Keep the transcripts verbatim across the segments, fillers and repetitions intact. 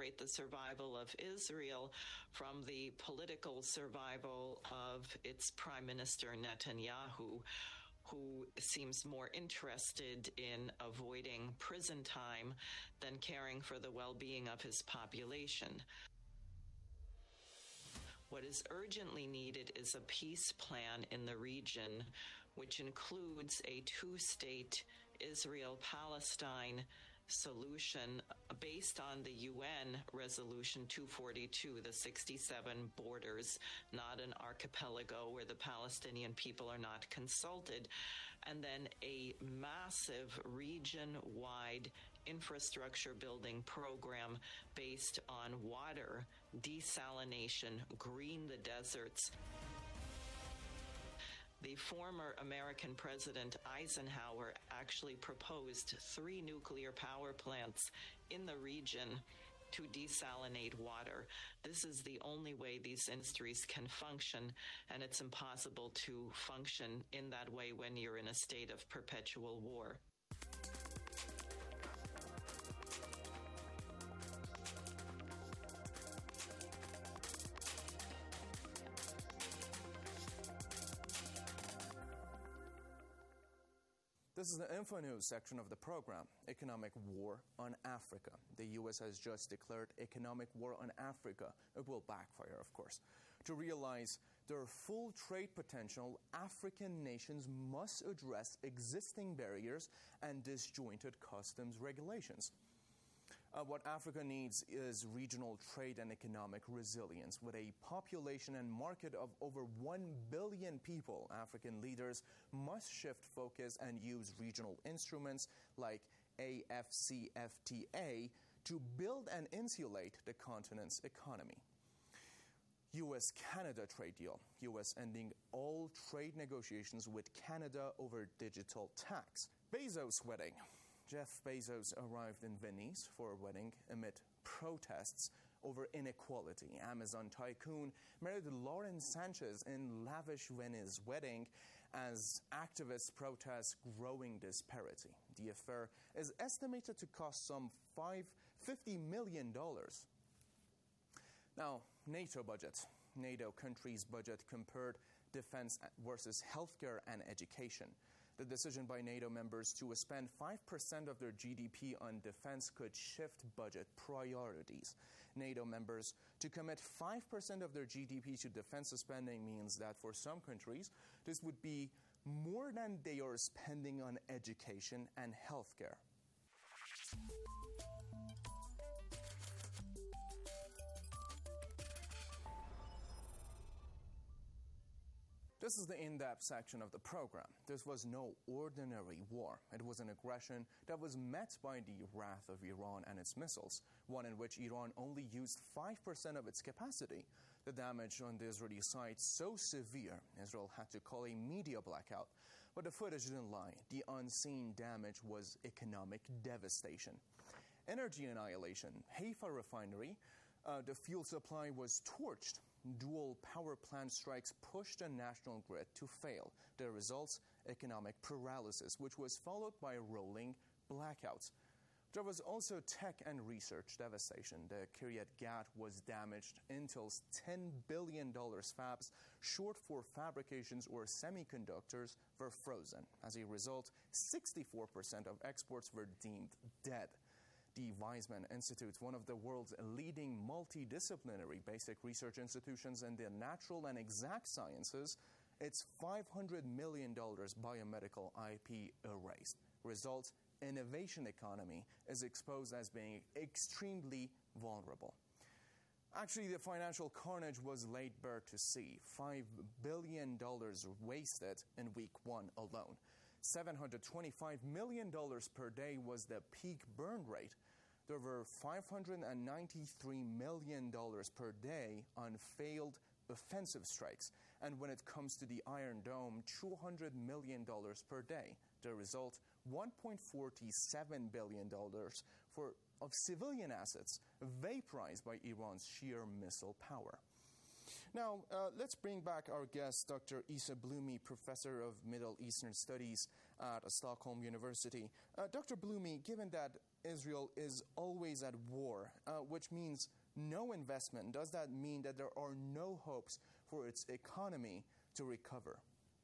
separate the survival of Israel from the political survival of its Prime Minister Netanyahu, who seems more interested in avoiding prison time than caring for the well-being of his population. What is urgently needed is a peace plan in the region, which includes a two-state Israel-Palestine solution based on the U N Resolution two forty-two, the sixty-seven borders, not an archipelago where the Palestinian people are not consulted, and then a massive region-wide infrastructure building program based on water, desalination, green the deserts. The former American President Eisenhower actually proposed three nuclear power plants in the region to desalinate water. This is the only way these industries can function, and it's impossible to function in that way when you're in a state of perpetual war. This is the Info News section of the program, Economic War on Africa. The U S has just declared economic war on Africa. It will backfire, of course. To realize their full trade potential, African nations must address existing barriers and disjointed customs regulations. Uh, what Africa needs is regional trade and economic resilience. With a population and market of over one billion people, African leaders must shift focus and use regional instruments like A F C F T A to build and insulate the continent's economy. U S Canada trade deal. U S ending all trade negotiations with Canada over digital tax. Bezos wedding. Jeff Bezos arrived in Venice for a wedding amid protests over inequality. Amazon tycoon married Lauren Sanchez in lavish Venice wedding as activists protest growing disparity. The affair is estimated to cost some fifty million dollars. Now, NATO budget. NATO countries' budget compared defense versus healthcare and education. The decision by NATO members to spend five percent of their G D P on defense could shift budget priorities. NATO members to commit five percent of their G D P to defense spending means that for some countries, this would be more than they are spending on education and healthcare. This is the in-depth section of the program. This was no ordinary war. It was an aggression that was met by the wrath of Iran and its missiles, one in which Iran only used five percent of its capacity. The damage on the Israeli side so severe, Israel had to call a media blackout. But the footage didn't lie. The unseen damage was economic devastation. Energy annihilation. Haifa refinery, uh, the fuel supply was torched. Dual power plant strikes pushed the national grid to fail. The results, economic paralysis, which was followed by rolling blackouts. There was also tech and research devastation. The Kiryat Gat was damaged. Intel's ten billion dollars fabs, short for fabrications or semiconductors, were frozen. As a result, sixty-four percent of exports were deemed dead. The Weizmann Institute, one of the world's leading multidisciplinary basic research institutions in the natural and exact sciences, its five hundred million dollars biomedical I P erased. Result, innovation economy is exposed as being extremely vulnerable. Actually, the financial carnage was laid bare to see. five billion dollars wasted in week one alone. seven hundred twenty-five million dollars per day was the peak burn rate. There were five hundred ninety-three million dollars per day on failed offensive strikes. And when it comes to the Iron Dome, two hundred million dollars per day. The result, one point four seven billion dollars for, of civilian assets vaporized by Iran's sheer missile power. Now, uh, let's bring back our guest, Doctor Isa Blumi, Professor of Middle Eastern Studies at Stockholm University. Uh, Doctor Blumey, given that Israel is always at war, uh, which means no investment, does that mean that there are no hopes for its economy to recover?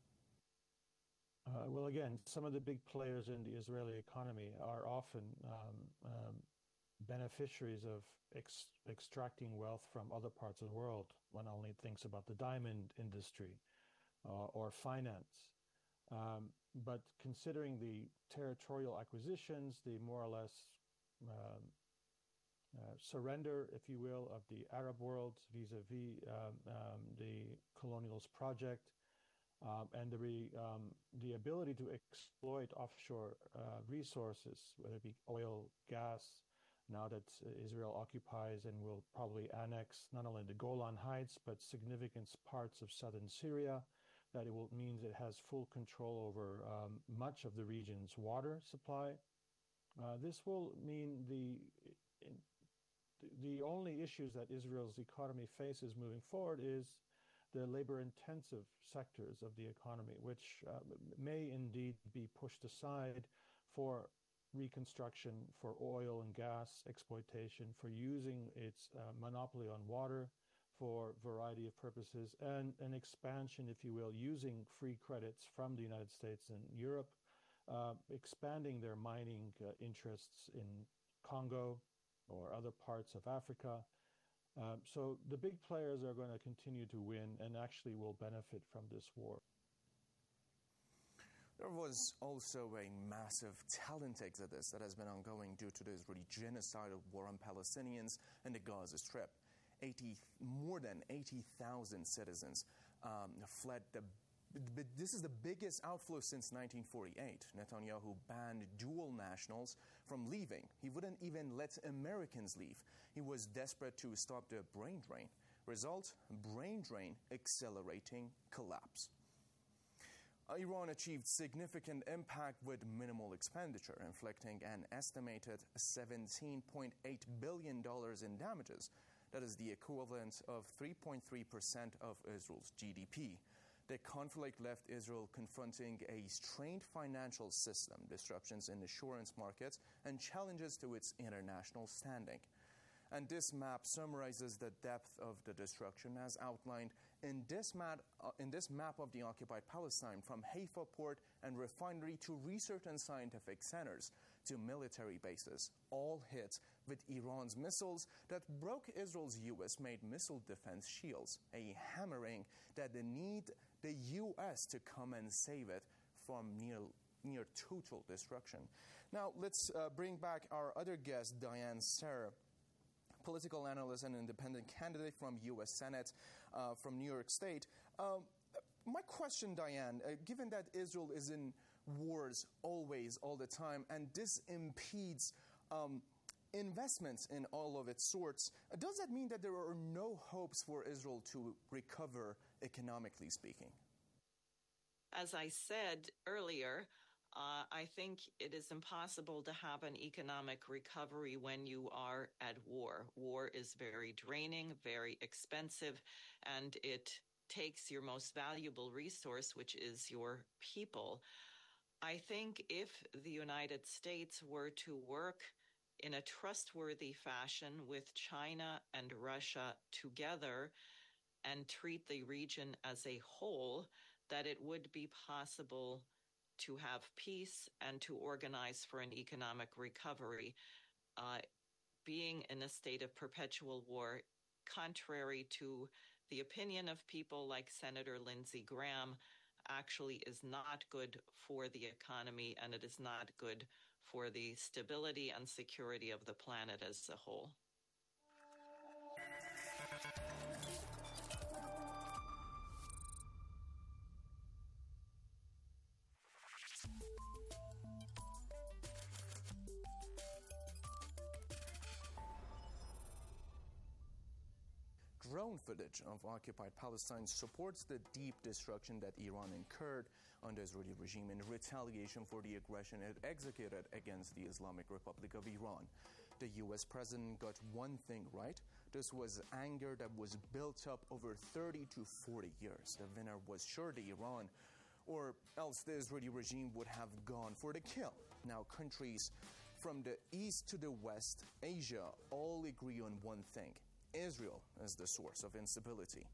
Uh, well, again, some of the big players in the Israeli economy are often um, um, beneficiaries of ex- extracting wealth from other parts of the world. One only thinks about the diamond industry uh, or finance. Um, but considering the territorial acquisitions, the more or less um, uh, surrender, if you will, of the Arab world vis-a-vis um, um, the colonialist project, Um, and the, re, um, the ability to exploit offshore uh, resources, whether it be oil, gas, now that uh, Israel occupies and will probably annex not only the Golan Heights, but significant parts of southern Syria, that it will means it has full control over um, much of the region's water supply. Uh, this will mean the, in, the only issues that Israel's economy faces moving forward is the labor-intensive sectors of the economy, which uh, may indeed be pushed aside for reconstruction, for oil and gas exploitation, for using its uh, monopoly on water for a variety of purposes, and an expansion, if you will, using free credits from the United States and Europe, uh, expanding their mining uh, interests in Congo or other parts of Africa. Um, so the big players are going to continue to win and actually will benefit from this war. There was also a massive talent exodus that has been ongoing due to the Israeli genocidal war on Palestinians in the Gaza Strip. eighty, more than eighty thousand citizens um, fled the But this is the biggest outflow since nineteen forty-eight. Netanyahu banned dual nationals from leaving. He wouldn't even let Americans leave. He was desperate to stop the brain drain. Result, brain drain accelerating collapse. Uh, Iran achieved significant impact with minimal expenditure, inflicting an estimated seventeen point eight billion dollars in damages. That is the equivalent of three point three percent of Israel's G D P. The conflict left Israel confronting a strained financial system, disruptions in insurance markets, and challenges to its international standing. And this map summarizes the depth of the destruction as outlined in this, map, uh, in this map of the occupied Palestine, from Haifa port and refinery to research and scientific centers to military bases, all hit with Iran's missiles that broke Israel's U S-made missile defense shields, a hammering that they need the U S to come and save it from near, near total destruction. Now, let's uh, bring back our other guest, Diane Sara, political analyst and independent candidate from U S Senate uh, from New York State. Um, my question, Diane, uh, given that Israel is in wars always, all the time, and this impedes um, investments in all of its sorts, uh, does that mean that there are no hopes for Israel to recover, economically speaking? As I said earlier, Uh, I think it is impossible to have an economic recovery when you are at war. War is very draining, very expensive, and it takes your most valuable resource, which is your people. I think if the United States were to work in a trustworthy fashion with China and Russia together and treat the region as a whole, that it would be possible to have peace and to organize for an economic recovery. Uh, being in a state of perpetual war, contrary to the opinion of people like Senator Lindsey Graham, actually is not good for the economy, and it is not good for the stability and security of the planet as a whole. Drone footage of occupied Palestine supports the deep destruction that Iran incurred on the Israeli regime in retaliation for the aggression it executed against the Islamic Republic of Iran. The U S president got one thing right. This was anger that was built up over thirty to forty years. The winner was sure that Iran or else the Israeli regime would have gone for the kill. Now, countries from the east to the west, Asia, all agree on one thing: Israel is the source of instability.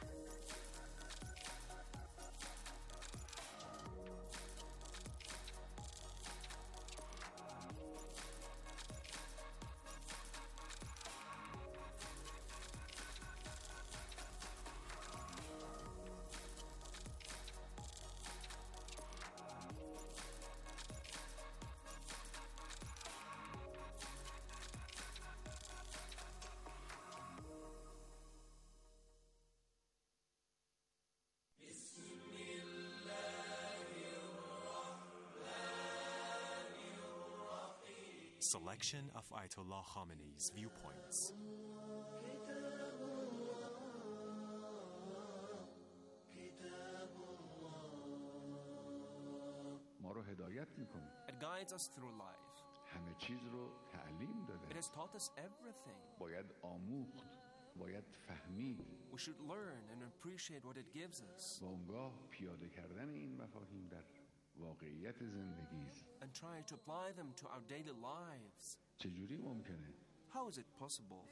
Selection of Ayatollah Khamenei's viewpoints. ما رو هدایت میکنه. It guides us through life. همه چیز رو تعلیم داده. It has taught us everything. باید آموخت. باید فهمید. We should learn and appreciate what it gives us. و اونگاه پیاده کردن این مفاهیم در واقعیت زندگی است. And try to apply them to our daily lives. چجوری ممکنه؟ How is it possible?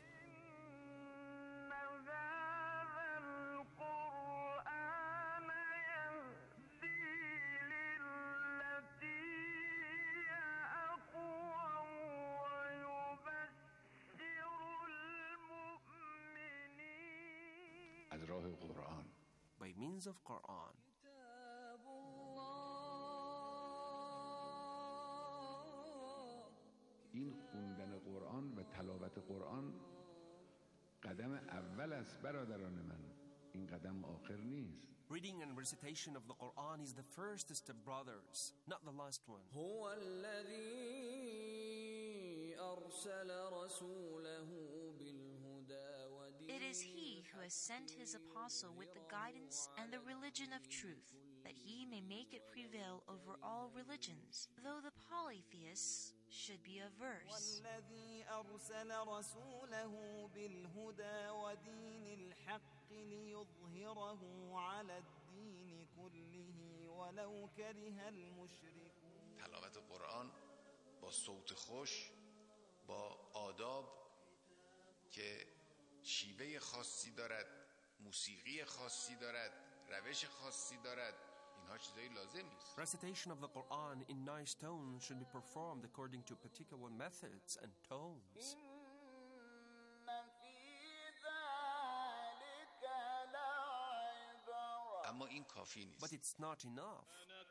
از راه قرآن. By means of Quran. این خوندن قرآن و تلاوت قرآن قدم اول است برادران من. این قدم آخر نیست. Reading and recitation of the Quran is the first step, brothers, not the last one. هو الذي أرسل رسوله بالهدى ودين. It is He who has sent His apostle with the guidance and the religion of truth, that He may make it prevail over all religions, though the polytheists should be averse. والذي أرسل رسوله بالهدى ودين الحق ليظهره على الدين كله ولو كره المشركون. تلاوت قرآن با صوت خوش، با آداب که شیوه خاصی دارد، موسیقی خاصی دارد، روش خاصی دارد، اینها چیزایی لازم نیست. Recitation of the Quran in nice tones should be performed according to particular methods and tones. اما این کافی نیست. But it's not enough.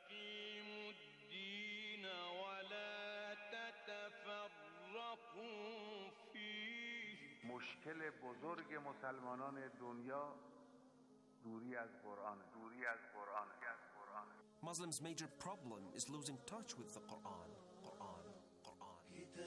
مشکل بزرگ مسلمانان دنیا دوری از قرآن دوری از قرآن Muslims' major problem is losing touch with the Quran. Quran, Quran.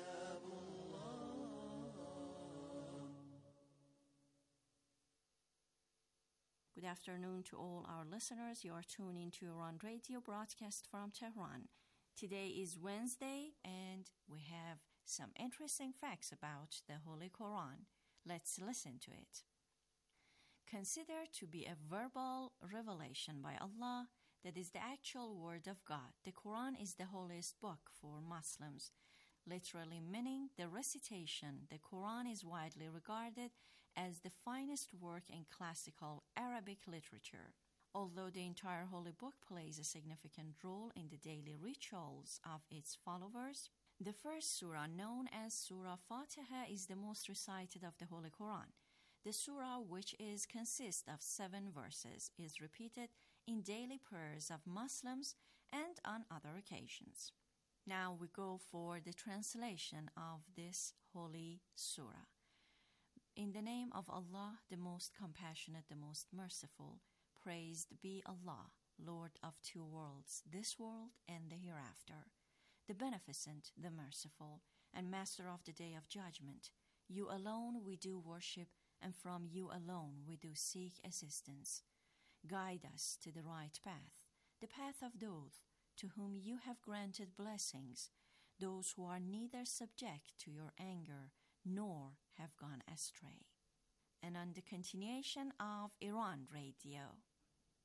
Good afternoon to all our listeners. You are tuning to Iran Radio broadcast from Tehran. Today is Wednesday and we have some interesting facts about the Holy Quran. Let's listen to it. Considered to be a verbal revelation by Allah, that is the actual word of God, the Quran is the holiest book for Muslims. Literally meaning the recitation, the Quran is widely regarded as the finest work in classical Arabic literature. Although the entire holy book plays a significant role in the daily rituals of its followers, the first surah, known as Surah Fatiha, is the most recited of the Holy Quran. The surah, which is consists of seven verses, is repeated in daily prayers of Muslims and on other occasions. Now we go for the translation of this holy surah. In the name of Allah, the most compassionate, the most merciful, praised be Allah, Lord of two worlds, this world and the hereafter, the beneficent, the merciful, and master of the day of judgment. You alone we do worship, and from you alone we do seek assistance. Guide us to the right path, the path of those to whom you have granted blessings, those who are neither subject to your anger nor have gone astray. And on the continuation of Iran Radio,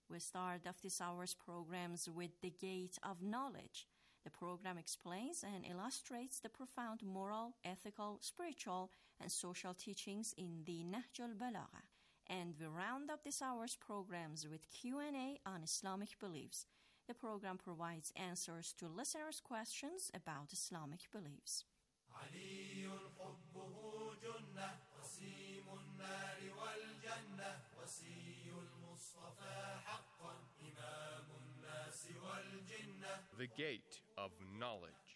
We start off this hour's programs with The Gate of Knowledge. The program explains and illustrates the profound moral, ethical, spiritual, and social teachings in the Nahj al-Balagha. And we round up this hour's programs with Q and A on Islamic beliefs. The program provides answers to listeners' questions about Islamic beliefs. علي حبه جنة وسيم النار والجنة وسي المصطفى حقا إمام الناس والجنة. The Gate of Knowledge.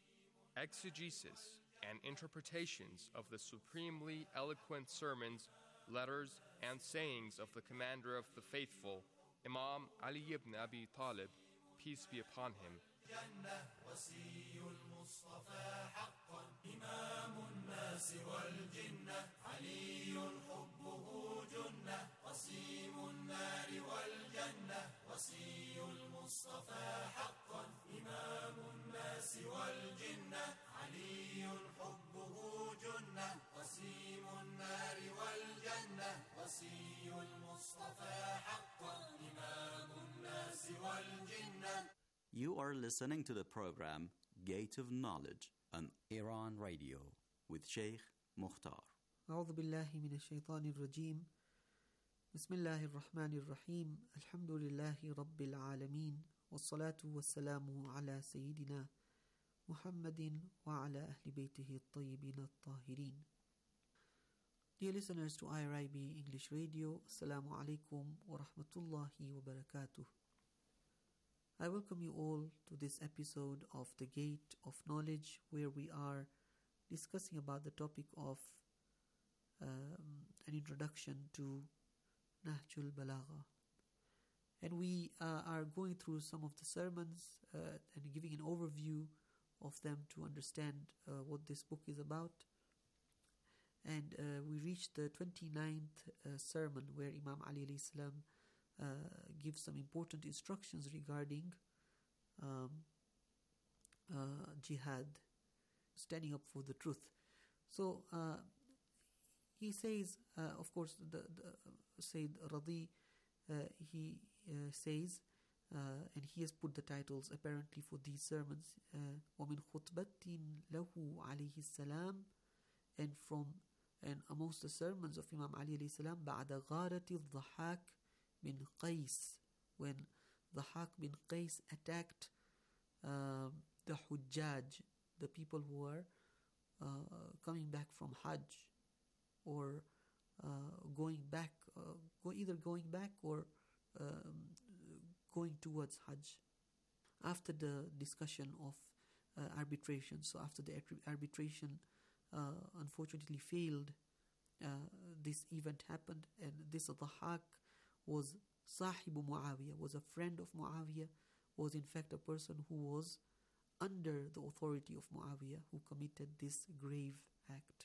Exegesis and interpretations of the supremely eloquent sermons, letters, and sayings of the Commander of the Faithful, Imam Ali ibn Abi Talib, peace be upon him. جنة وسي المصطفى حقا إمام الناس والجنة علي حبه جنة وسيم النار والجنة وسي المصطفى حقا إمام الناس والجنة علي حبه جنة وسيم النار والجنة وسي المصطفى حقا إمام الناس والجنة. You are listening to the program Gate of Knowledge on Iran Radio with Sheikh Mukhtar. أعوذ بالله من الشيطان الرجيم. بسم الله الرحمن الرحيم. الحمد لله رب العالمين والصلاة والسلام على سيدنا محمد وعلى أهل بيته الطيبين الطاهرين. Dear listeners to I R I B English Radio, Assalamu alaikum wa rahmatullahi wa barakatuh. I welcome you all to this episode of The Gate of Knowledge, where we are discussing about the topic of um, an introduction to Nahj al-Balagha. And we uh, are going through some of the sermons uh, and giving an overview of them to understand uh, what this book is about. And uh, we reached the twenty-ninth uh, sermon where Imam Ali alayhi salam Uh, gives some important instructions regarding um, uh, jihad, standing up for the truth. So uh, he says, uh, of course, the, the Sayyid Radi, uh, he uh, says, uh, and he has put the titles apparently for these sermons, uh, وَمِنْ خُطْبَةٍ لَهُ عَلَيْهِ السَّلَامِ, and from and amongst the sermons of Imam Ali alayhi salam, بَعْدَ غَارَةِ الضَّحَاكِ bin Qais, when Dhahak bin Qais attacked uh, the Hujjaj, the people who are uh, coming back from Hajj, or uh, going back, uh, go either going back or um, going towards Hajj. After the discussion of uh, arbitration, so after the arbitration uh, unfortunately failed, uh, this event happened, and this Dhahak was Sahibu Muawiyah, was a friend of Muawiyah, was in fact a person who was under the authority of Muawiyah, who committed this grave act.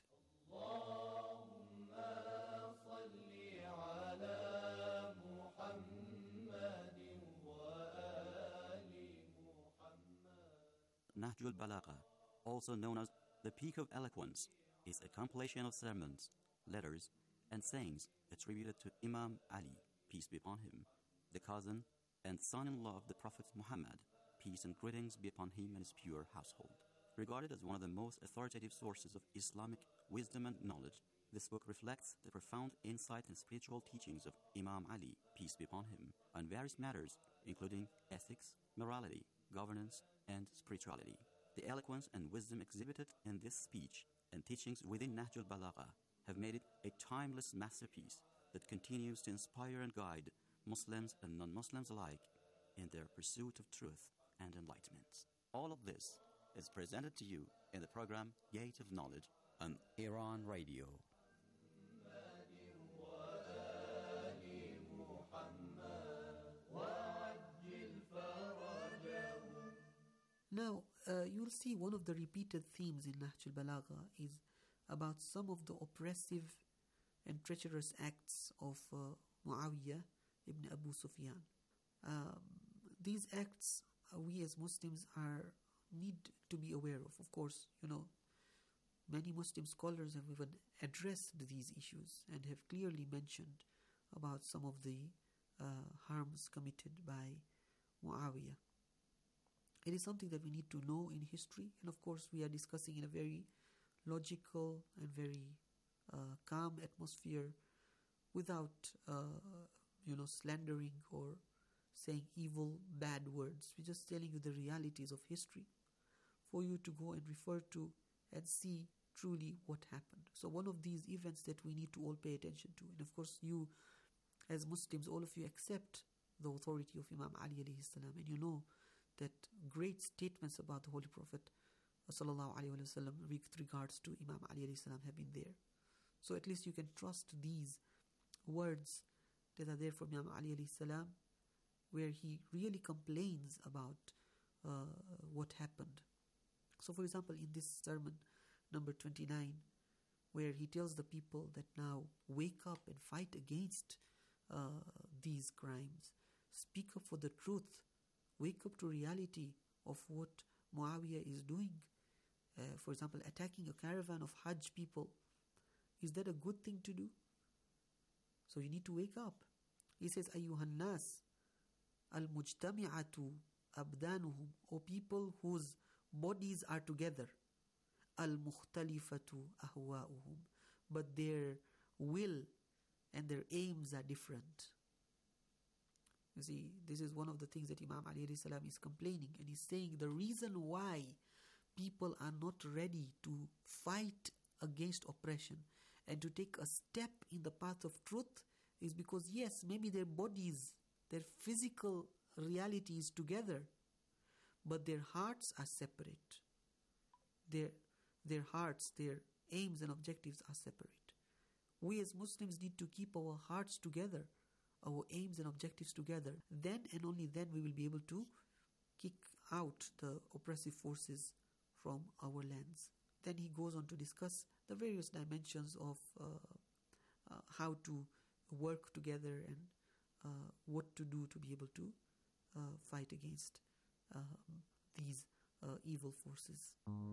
Nahj al-Balagha, also known as the Peak of Eloquence, is a compilation of sermons, letters, and sayings attributed to Imam Ali, peace be upon him, the cousin and son-in-law of the Prophet Muhammad, peace and greetings be upon him and his pure household. Regarded as one of the most authoritative sources of Islamic wisdom and knowledge, this book reflects the profound insight and spiritual teachings of Imam Ali, peace be upon him, on various matters, including ethics, morality, governance, and spirituality. The eloquence and wisdom exhibited in this speech and teachings within Nahj al-Balagha have made it a timeless masterpiece that continues to inspire and guide Muslims and non-Muslims alike in their pursuit of truth and enlightenment. All of this is presented to you in the program Gate of Knowledge on Iran Radio. Now, uh, you'll see one of the repeated themes in Nahj al-Balagha is about some of the oppressive and treacherous acts of uh, Muawiyah ibn Abu Sufyan. Um, these acts uh, we as Muslims are need to be aware of. Of course, you know, many Muslim scholars have even addressed these issues and have clearly mentioned about some of the uh, harms committed by Muawiyah. It is something that we need to know in history, and of course we are discussing in a very logical and very uh, calm atmosphere, without uh, you know slandering or saying evil, bad words. We're just telling you the realities of history for you to go and refer to and see truly what happened. So one of these events that we need to all pay attention to, and of course you as Muslims, all of you accept the authority of Imam Ali alayhi salam, and you know that great statements about the Holy Prophet sallallahu alaihi wasallam with regards to Imam Ali alayhi salam have been there. So at least you can trust these words that are there from Imam Ali alayhi salam, where he really complains about uh, what happened. So for example, in this sermon number twenty-nine, where he tells the people that now wake up and fight against uh, these crimes, speak up for the truth, wake up to reality of what Muawiyah is doing. Uh, for example, attacking a caravan of Hajj people, is that a good thing to do? So you need to wake up. He says, Ayyuhan nas al-mujtami'atu abdanuhum, O people whose bodies are together, al-mukhtalifatu ahwa'uhum, but their will and their aims are different. You see, this is one of the things that Imam Ali alayhi salam is complaining, and he's saying the reason why people are not ready to fight against oppression and to take a step in the path of truth is because, yes, maybe their bodies, their physical reality is together, but their hearts are separate. Their, their hearts, their aims and objectives are separate. We as Muslims need to keep our hearts together, our aims and objectives together. Then and only then we will be able to kick out the oppressive forces from our lands. Then he goes on to discuss the various dimensions of uh, uh, how to work together and uh, what to do to be able to uh, fight against uh, these uh, evil forces.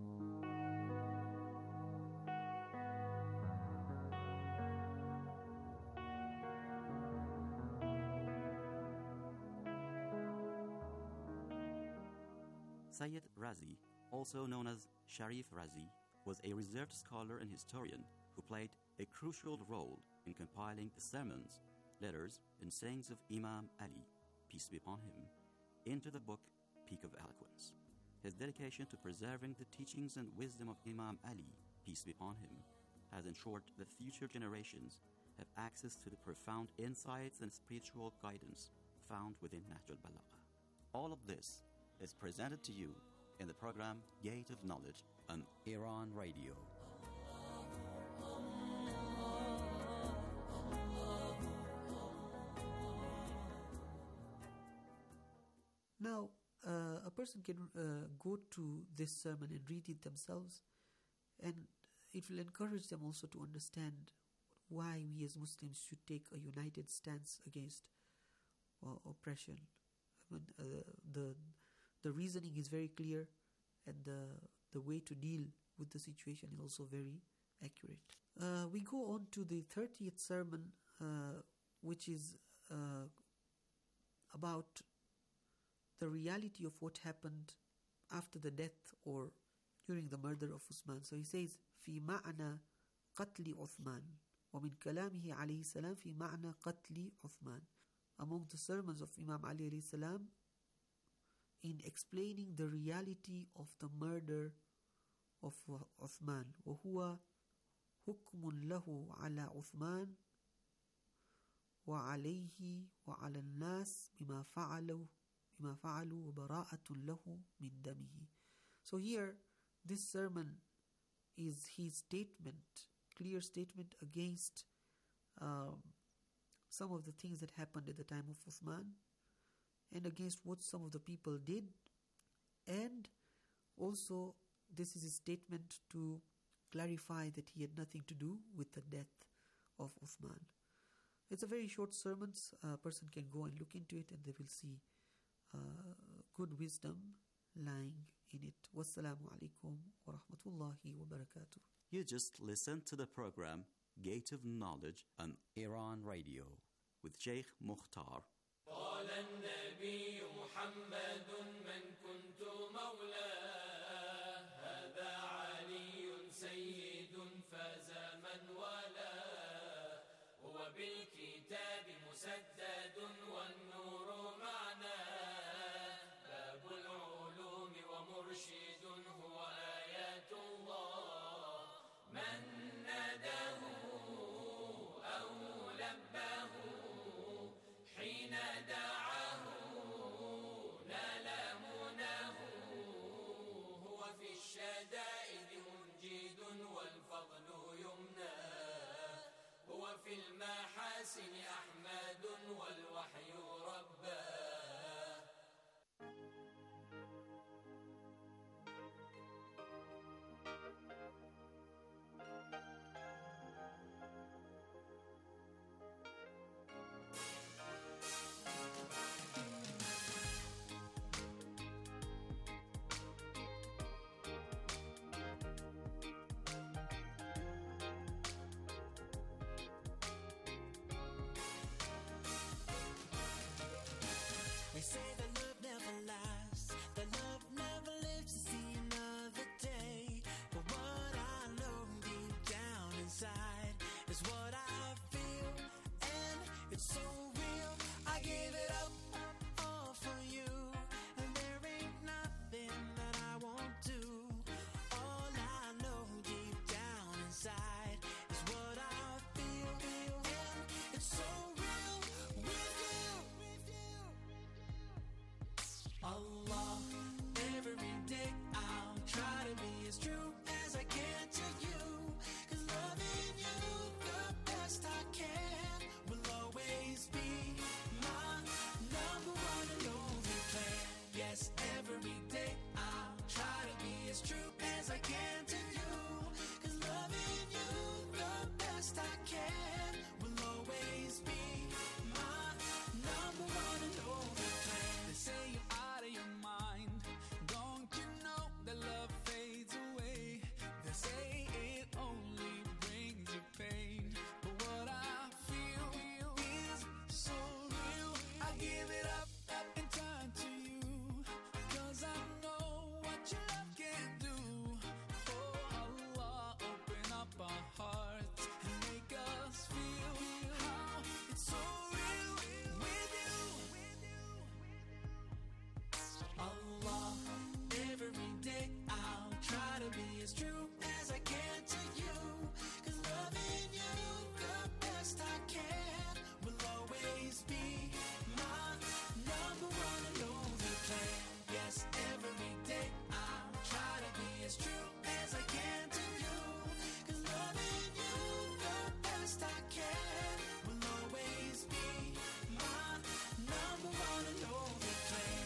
Sayyid Razi, also known as Sharif Razi, was a reserved scholar and historian who played a crucial role in compiling the sermons, letters, and sayings of Imam Ali, peace be upon him, into the book Peak of Eloquence. His dedication to preserving the teachings and wisdom of Imam Ali, peace be upon him, has ensured that future generations have access to the profound insights and spiritual guidance found within Nahj al-Balagha. All of this is presented to you in the program Gate of Knowledge on Iran Radio. Now, uh, a person can uh, go to this sermon and read it themselves, and it will encourage them also to understand why we as Muslims should take a united stance against uh, oppression. I mean, uh, the the reasoning is very clear, and the the way to deal with the situation is also very accurate. Uh, we go on to the thirtieth sermon, uh, which is uh, about the reality of what happened after the death or during the murder of Uthman. So he says, في معنى قتل عثمان ومن كلامه عليه السلام في معنى قتل عثمان. Among the sermons of Imam Ali alayhi salam, in explaining the reality of the murder of Uthman, وهو حكم له على عثمان وعليه وعلى الناس بما فعلوا بما فعلوا وبراءة له من دمه. So here, this sermon is his statement, clear statement against um, some of the things that happened at the time of Uthman, and against what some of the people did, and also this is a statement to clarify that he had nothing to do with the death of Uthman. It's a very short sermon. A person can go and look into it and they will see uh, good wisdom lying in it. Wassalamu alaikum wa rahmatullahi wa barakatuh. You just listened to the program Gate of Knowledge on Iran Radio. with Sheikh Mukhtar. قال النبي محمد من كنت مولاه هذا علي سيد فاز من والاه هو بالكتاب مسدد والنور معناه باب العلوم ومرشد هو آيات الله من ناداه أو لباه حين دعاه نال مناه هو في الشدائد منجد والفضل يمناه هو في المحاسن أحمد والوحي رباه They say that love never lasts, that love never lives to see another day. But what I know deep down inside is what I feel, and it's so real. I give it up all for you, and there ain't nothing that I won't do. All I know deep down inside is what I feel, and it's so real with you. Allah, every day I'll try to be as true as I can to you, 'cause loving you the best I can will always be my number one and only plan. Yes, every day I'll try to be as true as I can to you, 'cause loving you the best I can will always be my number one and only plan. They say you're out of your mind, don't you know that love fades away? They say it only brings you pain, but what I feel is so real. I give it up and turn to you, 'cause I know what your love can do. Oh Allah, open up our hearts and make us feel how it's so real with you. Allah, every day I'll try to be as true as I can to you, 'cause loving you the best I can will always be my number one and only plan. Yes, every day I'll try to be as true as I can to you, 'cause loving you the best I can will always be my number one and only plan.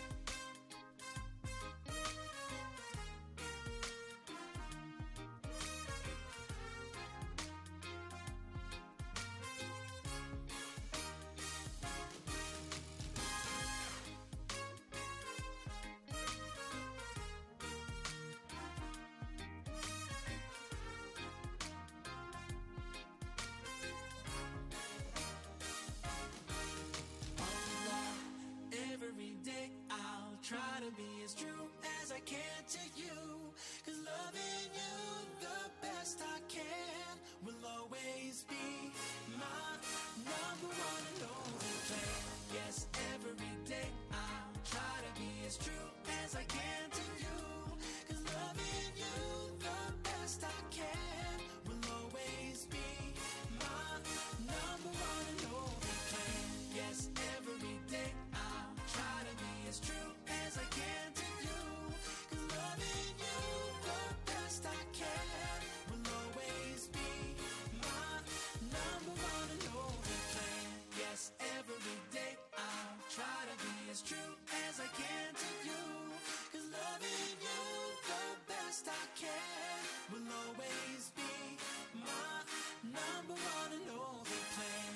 Allah, every day I'll try to be as true as I can to you, 'cause loving you the best I can will always be my number one and only plan. Yes, every day I'll try to be as true as I can to you, 'cause loving you the best I can will always be my number one and only plan. Yes, every day I'll try to be as true as I can to you, 'cause loving you the best I can will always be my number one and only plan. Yes, every day I'll try to be as true as I can to you, 'cause loving you the best I can will always be my number one and only plan.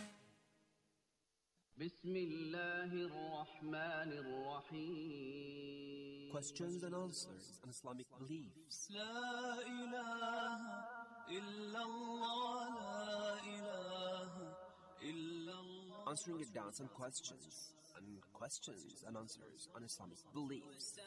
بسم الله الرحمن الرحيم. Questions and answers on Islamic beliefs. لا إله إلا الله لا إله إلا الله. answering it down some questions and questions and answers on Islamic beliefs.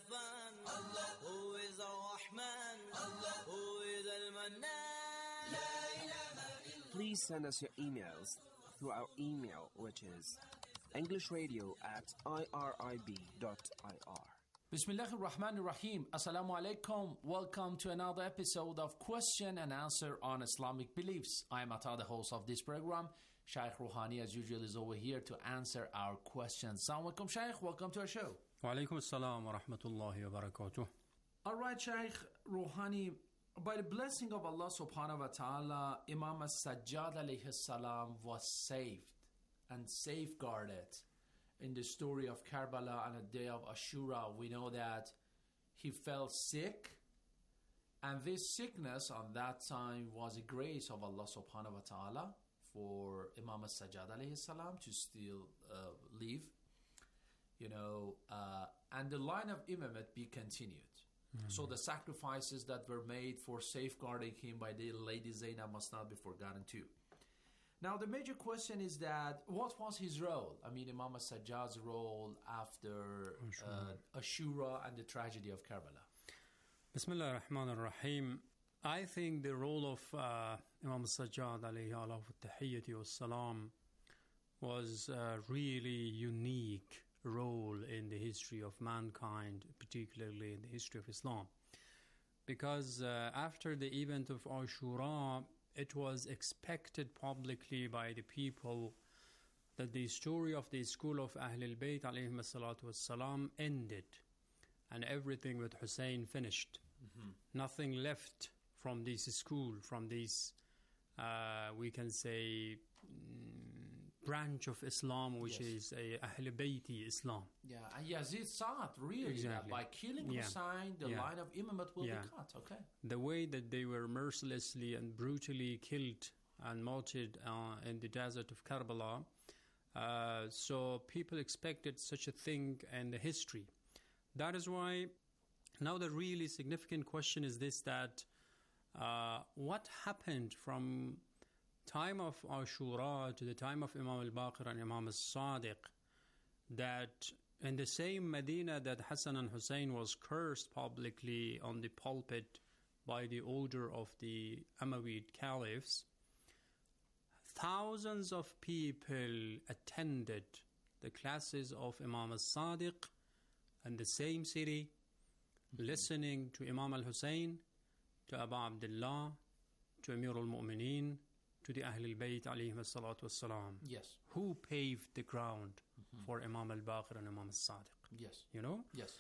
Who is Ar-Rahman? Who is Al-Mannan? Please send us your emails through our email, which is englishradio at irib dot ir. Bismillahir Rahmanir Rahim. Assalamu alaikum. Welcome to another episode of Question and Answer on Islamic Beliefs. I am Ata, the host of this program. Shaykh Rouhani, as usual, is over here to answer our questions. Assalamu alaikum, Shaykh. Welcome to our show. Wa alaikum assalam wa rahmatullahi wa barakatuh. All right, Shaykh Rouhani. By the blessing of Allah subhanahu wa ta'ala, Imam as-Sajjad alayhi salam was saved and safeguarded. In the story of Karbala on the day of Ashura, we know that he fell sick, and this sickness on that time was a grace of Allah subhanahu wa ta'ala for Imam as-Sajjad alayhi salam to still uh, live, you know, uh, and the line of imamate be continued. Mm-hmm. So the sacrifices that were made for safeguarding him by the Lady Zainab must not be forgotten too. Now the major question is that what was his role? I mean, Imam as-Sajjad's role after uh, Ashura and the tragedy of Karbala. Bismillah ar-Rahman ar-Rahim. I think the role of uh, Imam as-Sajjad alayhi ala tahiyyati wa salam was a really unique role in the history of mankind, particularly in the history of Islam. Because uh, after the event of Ashura, it was expected publicly by the people that the story of the school of Ahlul Bayt alayhim as-salatu was-salam ended and everything with Hussein finished. Mm-hmm. Nothing left from this school, from this, uh, we can say, branch of Islam, which yes. is a Ahl Bayti Islam. Yeah, and Yazid saw it really exactly. that by killing yeah. Hussein, the yeah. line of imamate will yeah. be cut. Okay. The way that they were mercilessly and brutally killed and martyred uh, in the desert of Karbala, uh, so people expected such a thing in the history. That is why now the really significant question is this: that uh, what happened from time of Ashura to the time of Imam al-Baqir and Imam al-Sadiq, that in the same Medina that Hassan and Hussein was cursed publicly on the pulpit by the order of the Umayyad caliphs, thousands of people attended the classes of Imam al-Sadiq in the same city, mm-hmm. listening to Imam al-Hussein, to Abu Abdullah, to Amir al-Mu'mineen, to the Ahlul Bayt alayhim as-salatu was-salam. Yes. Who paved the ground mm-hmm. for Imam al-Baqir and Imam al-Sadiq? Yes. You know? Yes.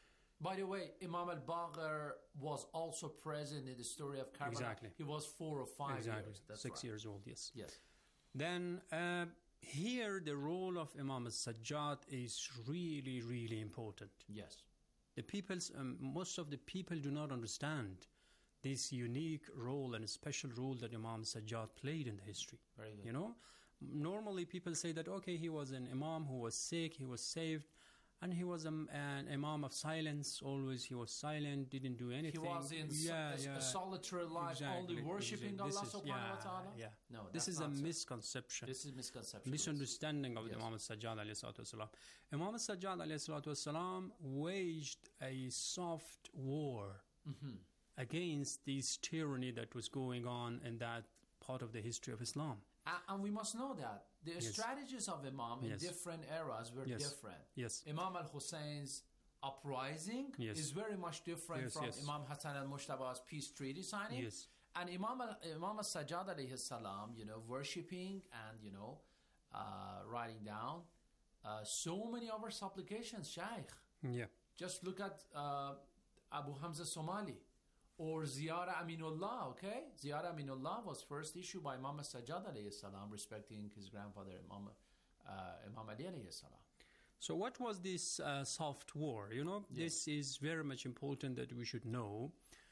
By the way, Imam al-Baqir was also present in the story of Karbala. Exactly. He was four or five exactly. years. That's Six right. years old, yes. Yes. Then uh, here the role of Imam al-Sajjad is really, really important. Yes. The people's, um, most of the people do not understand this unique role and special role that Imam Sajjad played in the history. Very good. You know, normally people say that, okay, he was an imam who was sick, he was saved, and he was a, an imam of silence. Always he was silent, didn't do anything. He was in yeah, a, yeah. a solitary life, exactly. only worshipping exactly. Allah is, subhanahu yeah, wa ta'ala. Yeah. No, this is a so. misconception. This is misconception. Misunderstanding yes. of yes. Imam al-Sajjad alayhi salatu wasalam. Imam al-Sajjad alayhi salatu wasalam waged a soft war mm-hmm. against this tyranny that was going on in that part of the history of Islam. Uh, and we must know that the yes. strategies of Imam in yes. different eras were yes. different. Yes. Imam al-Hussein's uprising yes. is very much different yes, from yes. Imam Hassan al-Mushtaba's peace treaty signing. Yes. And Imam al- Imam al-Sajjad alayhi salam, you know, worshipping and, you know, uh, writing down uh, so many of our supplications, Shaykh. Yeah. Just look at uh, Abu Hamza Somali. Or Ziyara Aminullah, okay? Ziyara Aminullah was first issued by Imam al-Sajjad alayhi salam, respecting his grandfather Imam, uh, Imam Ali alayhi salam. So what was this uh, soft war? You know, yeah. this is very much important that we should know.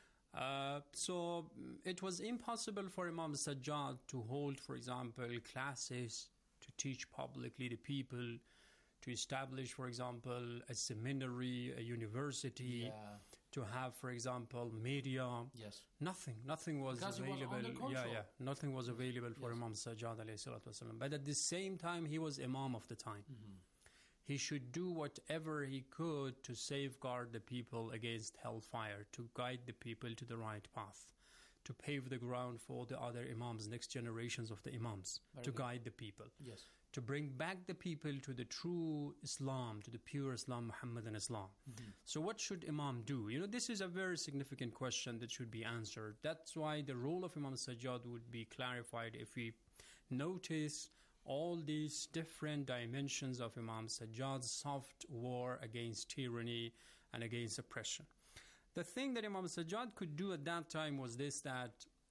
Uh, so it was impossible for Imam Sajjad to hold, for example, classes to teach publicly the people, to establish, for example, a seminary, a university, yeah. to have, for example, media. Yes. Nothing. Nothing was Because he was available. under control. yeah, yeah. Nothing was available for Yes. Imam Sajjad alayhi salatu wasalam. But at the same time, he was Imam of the time. Mhm. He should do whatever he could to safeguard the people against hellfire, to guide the people to the right path, to pave the ground for the other Imams, next generations of the Imams, Very to good. guide the people. Yes. To bring back the people to the true Islam, to the pure Islam, Muhammadan Islam. Mhm. So what should Imam do? You know, this is a very significant question that should be answered. That's why the role of Imam Sajjad would be clarified if we notice all these different dimensions of Imam Sajjad's soft war against tyranny and against oppression. The thing that Imam Sajjad could do at that time was this, that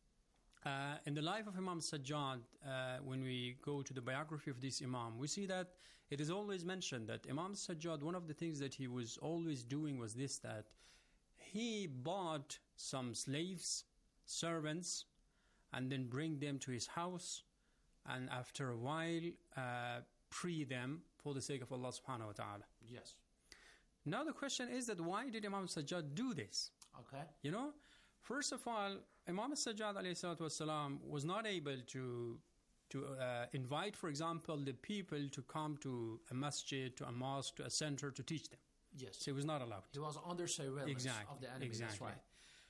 Uh, in the life of Imam Sajjad, uh, when we go to the biography of this Imam, we see that it is always mentioned that Imam Sajjad, one of the things that he was always doing was this, that he bought some slaves, servants, and then bring them to his house, and after a while, uh, free them for the sake of Allah subhanahu wa ta'ala. Yes. Now the question is that why did Imam Sajjad do this? Okay. You know, first of all, Imam Sajjad alayhi salatu wasalam was not able to to uh, invite, for example, the people to come to a masjid, to a mosque, to a center to teach them. Yes. So he was not allowed. He was under surveillance Exactly. of the enemy. Exactly. That's right.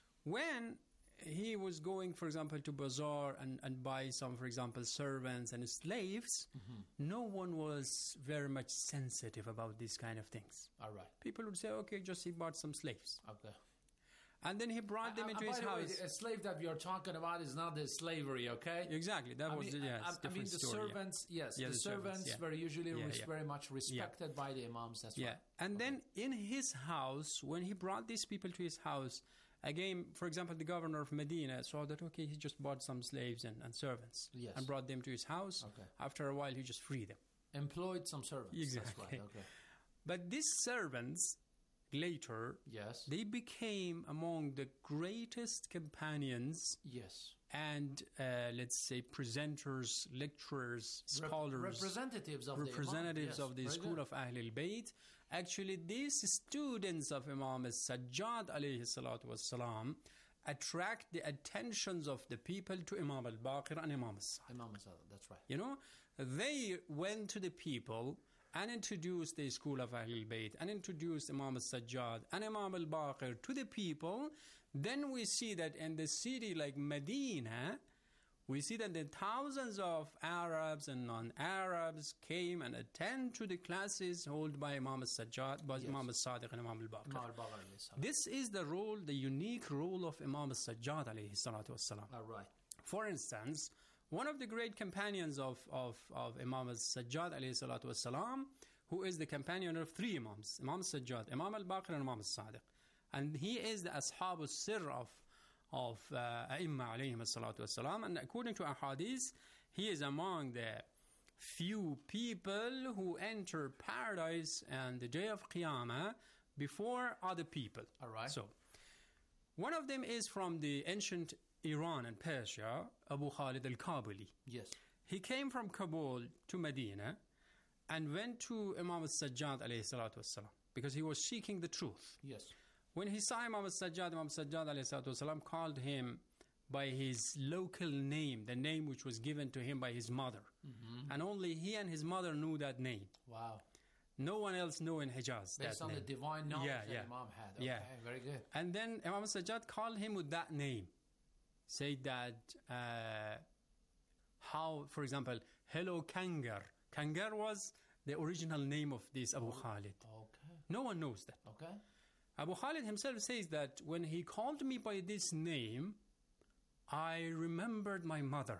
When he was going, for example, to bazaar and, and buy some, for example, servants and slaves, Mhm. no one was very much sensitive about these kind of things. All right. People would say, okay, just he bought some slaves. Okay. And then he brought them Uh, into uh, his by the house. way, a slave that we are talking about is not the slavery, okay? Exactly. That I was mean, the, yeah, I, it's I mean different the story, yeah. servants, yes, Yeah, the, the servants, servants yeah. were usually Yeah, res- yeah. very much respected by the imams. That's Yeah. right. And then in his house, when he brought these people to his house, again, for example, the governor of Medina saw that, okay, he just bought some slaves and, and servants Yes. and brought them to his house. Okay. After a while, he just freed them. Employed some servants. Exactly. That's right. Okay. But these servants, later, Yes. they became among the greatest companions Yes. and, uh, let's say, presenters, lecturers, Rep- scholars. representatives of the Imam, representatives yes, of the very school good. of Ahlul Bayt. Actually, these students of Imam Sajjad alayhi salatu wassalam attract the attentions of the people to Imam al-Baqir and Imam al-Sadiq. Imam al-Sadiq, that's right. You know, they went to the people and introduced the school of Ahlul Bayt and introduced Imam al-Sajjad and Imam al-Baqir to the people. Then we see that in the city like Medina, we see that the thousands of Arabs and non-Arabs came and attend to the classes held by Imam al-Sajjad, by Yes. Imam al-Sadiq and Imam al-Baqir. Imam al-Baqir alayhi salam. This is the role, the unique role of Imam al-Sajjad alayhi salatu wassalam. All right. For instance, one of the great companions of, of, of Imam al-Sajjad alayhi salatu wassalam, who is the companion of three Imams, Imam al-Sajjad, Imam al-Baqir and Imam al-Sadiq. And he is the Ashab al-Sir of, of uh, A'imma alayhim salatu wassalam. And according to Ahadith, he is among the few people who enter paradise and the day of Qiyamah before other people. All right. So, one of them is from the ancient Iran and Persia, Abu Khalid al-Kabuli. Yes. He came from Kabul to Medina and went to Imam al-Sajjad alayhi salatu wassalam because he was seeking the truth. Yes. When he saw Imam al-Sajjad, Imam al-Sajjad alayhi salatu wassalam called him by his local name, the name which was given to him by his mother. Mhm. And only he and his mother knew that name. Wow. No one else knew in Hijaz Based that on name. the divine knowledge Yeah, that yeah. Imam had. Okay, Yeah. very good. And then Imam al-Sajjad called him with that name. Say that, uh, how, for example, hello Kangar. Kangar was the original name of this Abu Khalid. Okay. No one knows that. Okay. Abu Khalid himself says that when he called me by this name, I remembered my mother.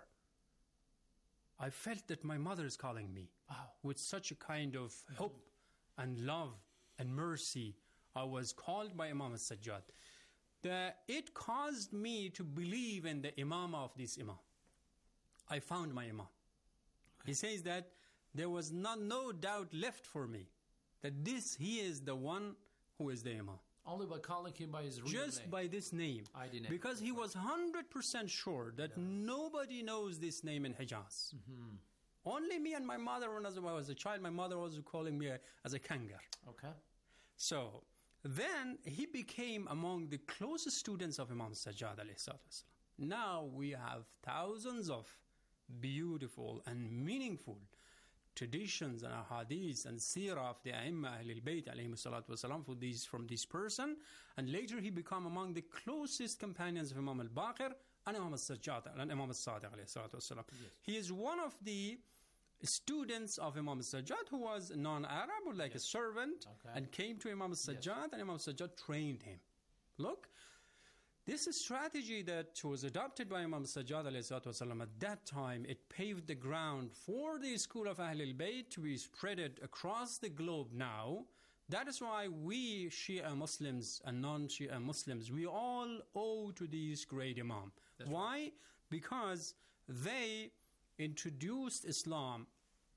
I felt that my mother is calling me. Wow. With such a kind of hope and love and mercy, I was called by Imam al-Sajjad. The, it caused me to believe in the Imam of this Imam. I found my Imam. He says that there was not, no doubt left for me that this, he is the one who is the Imam. Only by calling him by his real Just name. by this name. I didn't. Because he was one hundred percent sure that nobody knows this name in Hijaz. Mhm. Only me and my mother, when I was a child, my mother was calling me a, as a Kangar. Okay. So, Then he became among the closest students of Imam Sajjad alayhi salatu wasalam. Now we have thousands of beautiful and meaningful traditions and ahadith and seerah of the A'imma Ahlul Bayt alayhi salatu wasalam for these, from this person. And later he became among the closest companions of Imam al-Baqir and Imam al-Sajjad and Imam al-Sadiq alayhi salatu wasalam. Yes. He is one of the students of Imam al-Sajjad who was non-Arab or like yes. a servant okay. and came to Imam al-Sajjad yes. and Imam al-Sajjad trained him. Look, this strategy that was adopted by Imam al-Sajjad alayhi salatu wasalam at that time, it paved the ground for the school of Ahlul Bayt to be spreaded across the globe now. That is why we Shia Muslims and non-Shia Muslims, we all owe to these great Imam. That's why? Right. Because they introduced Islam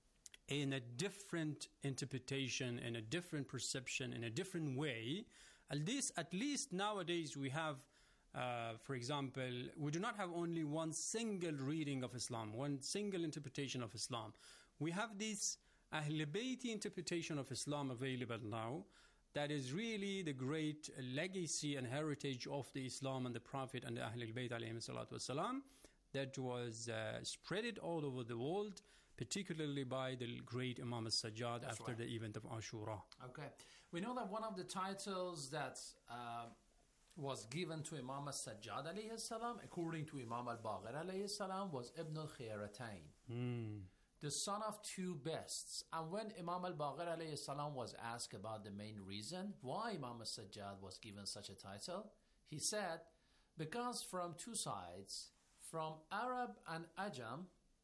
in a different interpretation, in a different perception, in a different way. At least, at least nowadays we have, uh, for example, we do not have only one single reading of Islam, one single interpretation of Islam. We have this Ahl Bayti interpretation of Islam available now. That is really the great legacy and heritage of the Islam and the Prophet and the Ahlul Bayt alayhi salatu wasalam that was uh, spread all over the world, particularly by the great Imam al-Sajjad That's after right. the event of Ashura. Okay. We know that one of the titles that uh, was given to Imam al-Sajjad alayhi salam, according to Imam al-Baqir alayhi salam, was Ibn al-Khayratain. Mm. The son of two bests. And when Imam al-Baqir alayhi salam was asked about the main reason why Imam al-Sajjad was given such a title, he said, because from two sides, from Arab and Ajam,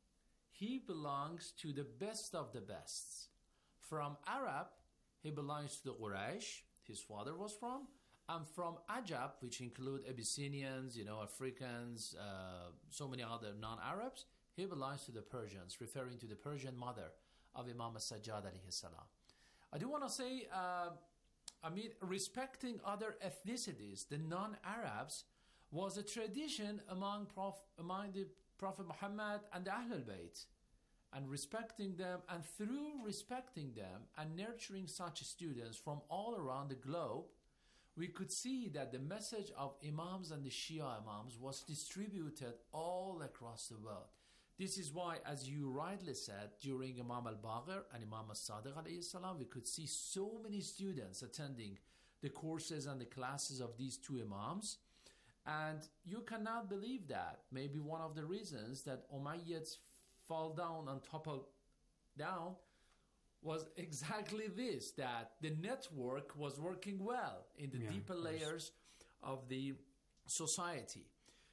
he belongs to the best of the bests. From Arab, he belongs to the Quraysh, his father was from, and from Ajab, which include Abyssinians, you know, Africans, uh, so many other non-Arabs, he belongs to the Persians, referring to the Persian mother of Imam al-Sajjad alayhi salam. I do want to say, uh, I mean, respecting other ethnicities, the non-Arabs, was a tradition among, Prof, among the Prophet Muhammad and the Ahlul Bayt. And respecting them, and through respecting them and nurturing such students from all around the globe, we could see that the message of Imams and the Shia Imams was distributed all across the world. This is why, as you rightly said, during Imam al-Baqir and Imam al-Sadiq alayhi salam, we could see so many students attending the courses and the classes of these two Imams. And you cannot believe that. Maybe one of the reasons that Umayyads fall down and topple down was exactly this, that the network was working well in the yeah, deeper layers of the society.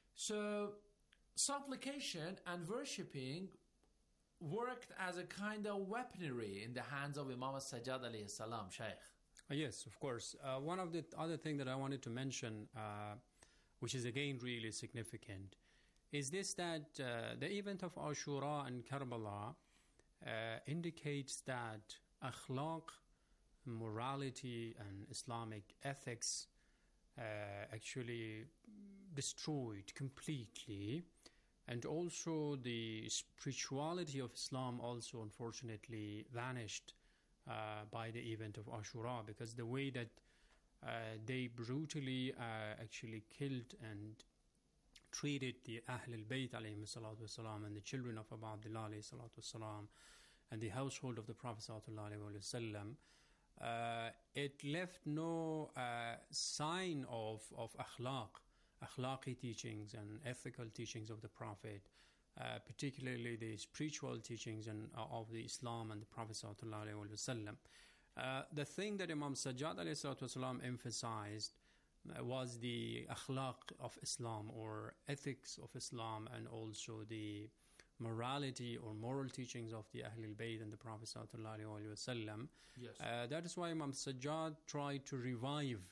So supplication and worshipping worked as a kind of weaponry in the hands of Imam al-Sajjad alayhi salam, Shaykh. Uh, yes, of course. Uh, one of the other things that I wanted to mention, uh, which is again really significant, is this that uh, the event of Ashura and Karbala uh, indicates that akhlaq, morality and Islamic ethics uh, actually destroyed completely, and also the spirituality of Islam also unfortunately vanished uh, by the event of Ashura, because the way that uh, they brutally uh, actually killed and treated the Ahlul Bayt alayhi salatu wasalam and the children of Abu Abdullah alayhi salatu wasalam and the household of the Prophet sallallahu alayhi wasallam, uh, it left no uh, sign of, of akhlaq, akhlaqi teachings and ethical teachings of the Prophet, uh, particularly the spiritual teachings and, uh, of the Islam and the Prophet sallallahu alayhi wasallam. Uh, the thing that Imam Sajjad alayhi salatu wasalam emphasized Uh, was the akhlaq of Islam or ethics of Islam, and also the morality or moral teachings of the Ahlul Bayt and the Prophet sallallahu alaihi wasallam. Yes. Uh, that is why Imam Sajjad tried to revive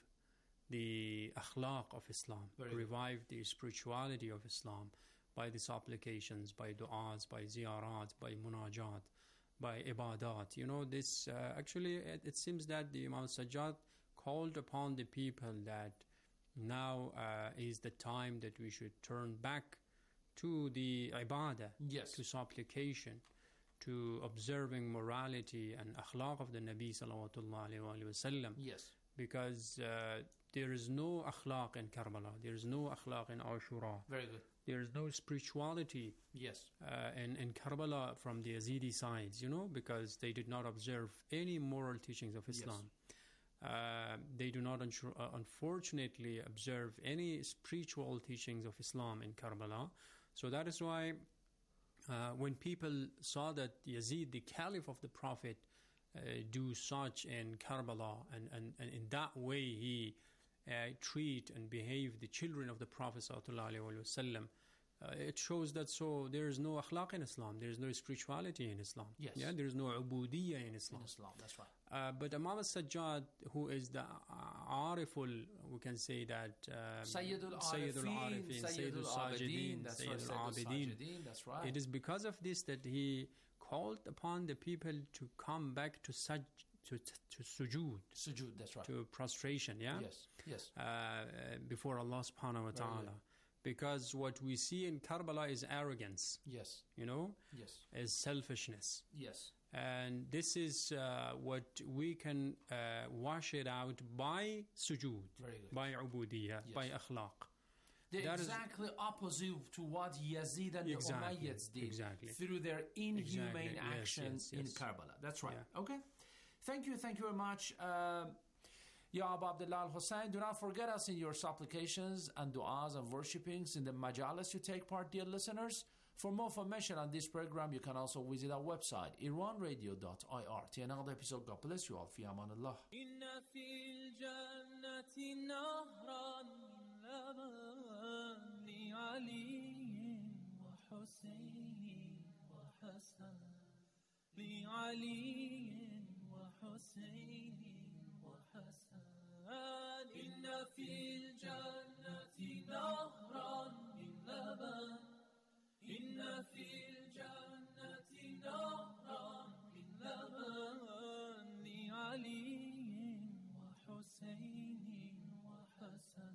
the akhlaq of Islam, Very revive good. the spirituality of Islam by the supplications, by du'as, by ziyarat, by munajat, by ibadat. You know, this uh, actually it, it seems that the Imam Sajjad called upon the people that now uh, is the time that we should turn back to the ibadah, yes. to supplication, to observing morality and akhlaq of the Nabi sallallahu alaihi wasallam. Yes. because uh, there is no akhlaq in Karbala. There is no akhlaq in Ashura. Very good. There is no spirituality yes. uh, in, in Karbala from the Yazidi sides, you know, because they did not observe any moral teachings of Islam. Yes. Uh, they do not, unsure, uh, unfortunately, observe any spiritual teachings of Islam in Karbala. So that is why uh, when people saw that Yazid, the caliph of the Prophet, uh, do such in Karbala, and, and, and in that way he uh, treat and behave the children of the Prophet sallallahu alaihi wasallam, Uh, it shows that so there is no akhlaq in Islam, there is no spirituality in Islam. Yes. Yeah, there is no ubudiyya in Islam. In Islam, that's right. Uh, but Imam al-Sajjad, who is the uh, ariful, we can say that uh, Sayyidul Arifin, Sayyidul Sajidin, Sayyidul Abidin, that's right. It is because of this that he called upon the people to come back to saj to to sujood. Sujood, that's right. To prostration, yeah. Yes, yes. Uh, before Allah subhanahu wa ta'ala. Because what we see in Karbala is arrogance. Yes. You know? Yes. Is selfishness. Yes. And this is uh, what we can uh, wash it out by sujood, Very good. by ubudiyya, yes. by akhlaq. The that exactly is, opposite to what Yazid and exactly, the Umayyads did exactly. through their inhumane exactly. actions yes, yes, yes. in Karbala. That's right. Yeah. Okay. Thank you. Thank you very much. Uh, Ya Abu Abdullah al-Hussein, do not forget us in your supplications and du'as and worshipings in the majalis you take part, dear listeners. For more information on this program, you can also visit our website, iran radio dot I R. Till another episode, God bless you all. Fi aman Allah. Inna fil jannati nahran min labani Ali wa Hussein wa Hassan li Ali wa Hussein. إن في الجنة نهرا من لبن إن في الجنة نهرا من لبن لعلي وحسين وحسن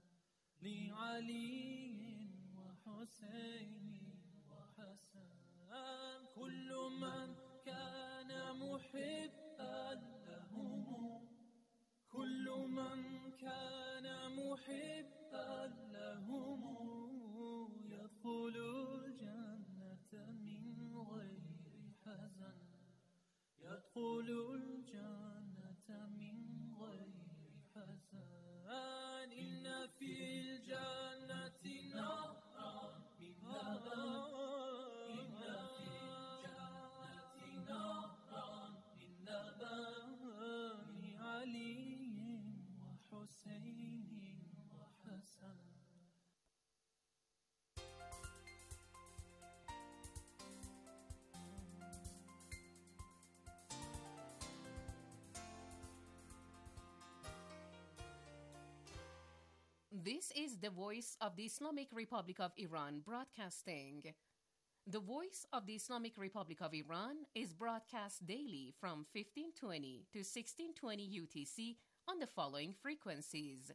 لعلي وحسين وحسن كل من كان محبا لهم كل من كان محبا لهم يدخل الجنة من غير حزن يدخل الجنة من غير حزن إن في الجنة نهرا من لبن إن في الجنة نهرا من لبن علي حسين وحسن This is the Voice of the Islamic Republic of Iran broadcasting. The Voice of the Islamic Republic of Iran is broadcast daily from fifteen twenty to sixteen twenty U T C on the following frequencies.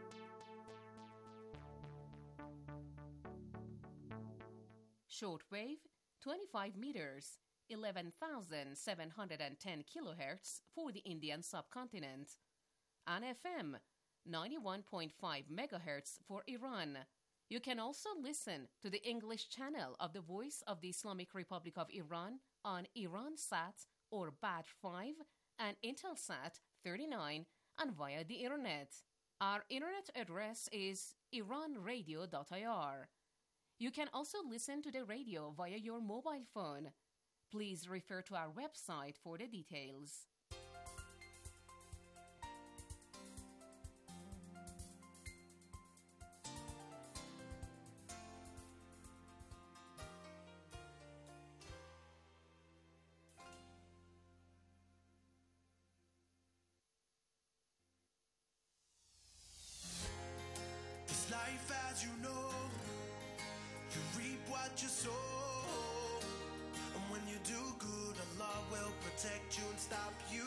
Shortwave, twenty-five meters, eleven thousand seven hundred ten kilohertz for the Indian subcontinent. And F M, ninety-one point five megahertz for Iran. You can also listen to the English channel of the Voice of the Islamic Republic of Iran on Iransat or B A T five and Intelsat thirty-nine and via the Internet. Our Internet address is iran radio dot I R. You can also listen to the radio via your mobile phone. Please refer to our website for the details. Life as you know, you reap what you sow. And when you do good, Allah will protect you and stop you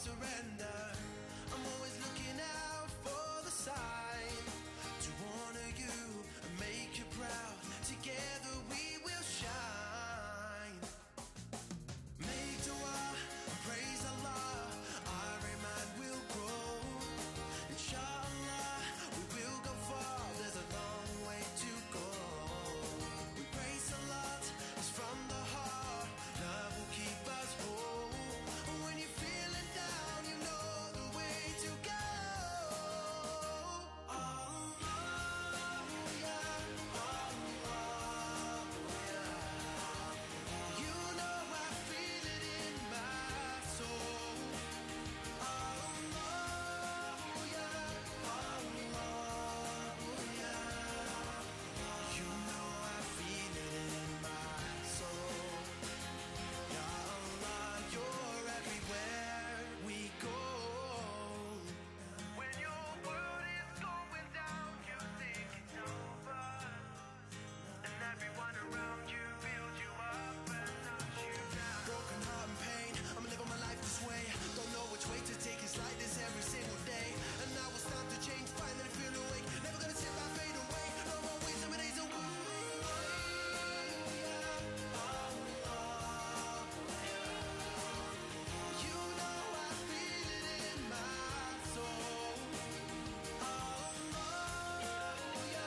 surrender. I'm always looking out for the sign to honor you and make you proud. Together we will shine. Make dua, praise Allah, our iman will grow. Inshallah, we will go far, there's a long way to go. We pray salat, it's from the heart, love will keep us whole. When you're feeling down, you know the way to go. Allah, ya Allah, you know I feel it in my soul. Allah, ya Allah, you know I feel it in my soul. Ya Allah, you're everywhere we go. When your world is going down, you think it's over, and everyone around you builds you up and knocks you down. Broken heart and pain, I'm living my life this way. Don't know which way to take, it's like this every single day. And now it's time to change, finally feel awake. Never gonna sit back, fade away. No more waste of days away. You know I feel it in my soul. Allah, ya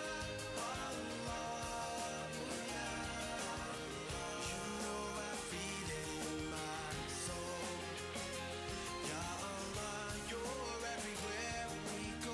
Allah, you know I feel it in my soul. Ya Allah, you're everywhere we go.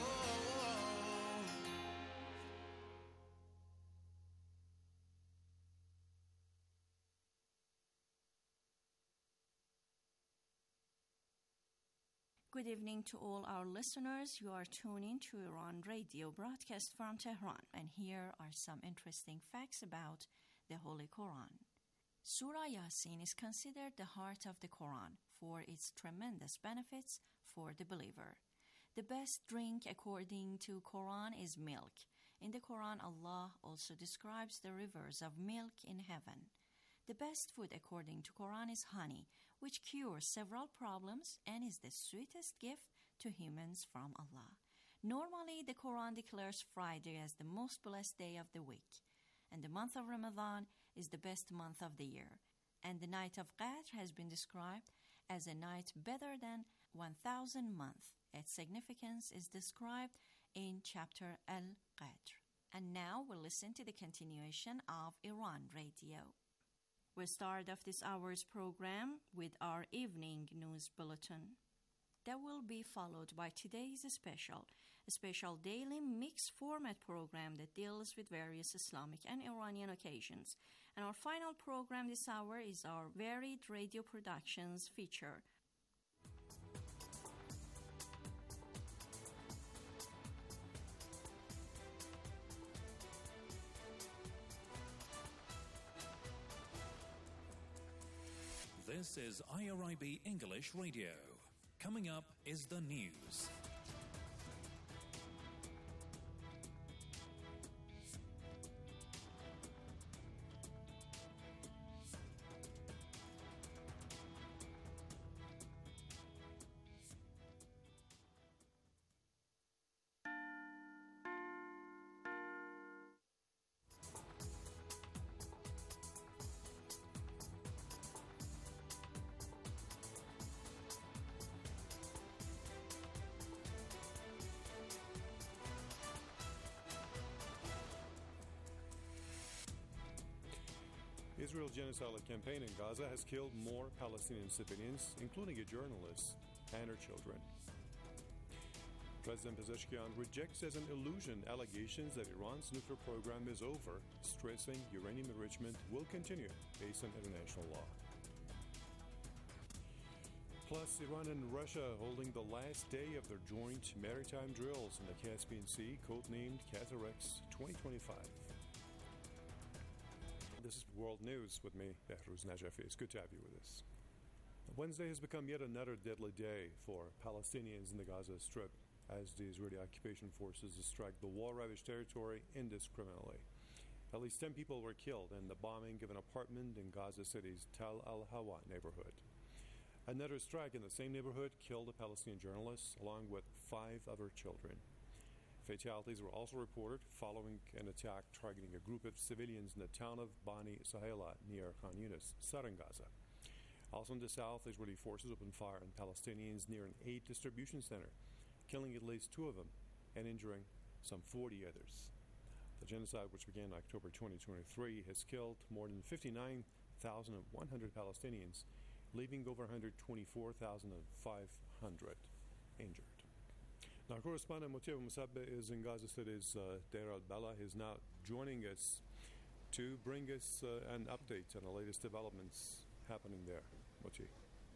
Good evening to all our listeners. You are tuning to Iran Radio, broadcast from Tehran, and here are some interesting facts about the Holy Quran. Surah Yasin is considered the heart of the Quran for its tremendous benefits for the believer. The best drink according to Quran is milk. In the Quran, Allah also describes the rivers of milk in heaven. The best food according to Quran is honey, which cures several problems and is the sweetest gift to humans from Allah. Normally, the Quran declares Friday as the most blessed day of the week, and the month of Ramadan is the best month of the year, and the night of Qadr has been described as a night better than one thousand months. Its significance is described in chapter Al-Qadr. And now we'll listen to the continuation of Iran Radio. We'll start off this hour's program with our evening news bulletin. That will be followed by today's special, a special daily mixed format program that deals with various Islamic and Iranian occasions. And our final program this hour is our varied radio productions feature. This is I R I B English Radio. Coming up is the news. Israel's genocidal campaign in Gaza has killed more Palestinian civilians, including a journalist and her children. President Pezeshkian rejects as an illusion allegations that Iran's nuclear program is over, stressing uranium enrichment will continue based on international law. Plus, Iran and Russia holding the last day of their joint maritime drills in the Caspian Sea, codenamed Qatar-X twenty twenty-five. This is World News with me, Behruz Najafi. It's good to have you with us. Wednesday has become yet another deadly day for Palestinians in the Gaza Strip as the Israeli occupation forces strike the war-ravaged territory indiscriminately. At least ten people were killed in the bombing of an apartment in Gaza City's Tal al-Hawa neighborhood. Another strike in the same neighborhood killed a Palestinian journalist along with five other children. Fatalities were also reported following an attack targeting a group of civilians in the town of Bani Sahela near Khan Yunis, southern Gaza. Also in the south, Israeli forces opened fire on Palestinians near an aid distribution center, killing at least two of them and injuring some forty others. The genocide, which began in October twenty twenty-three, has killed more than fifty-nine thousand one hundred Palestinians, leaving over one hundred twenty-four thousand five hundred injured. Now, correspondent Motiev Musabbe is in Gaza City's uh, Deir al-Balah. He is now joining us to bring us uh, an update on the latest developments happening there. Motiev.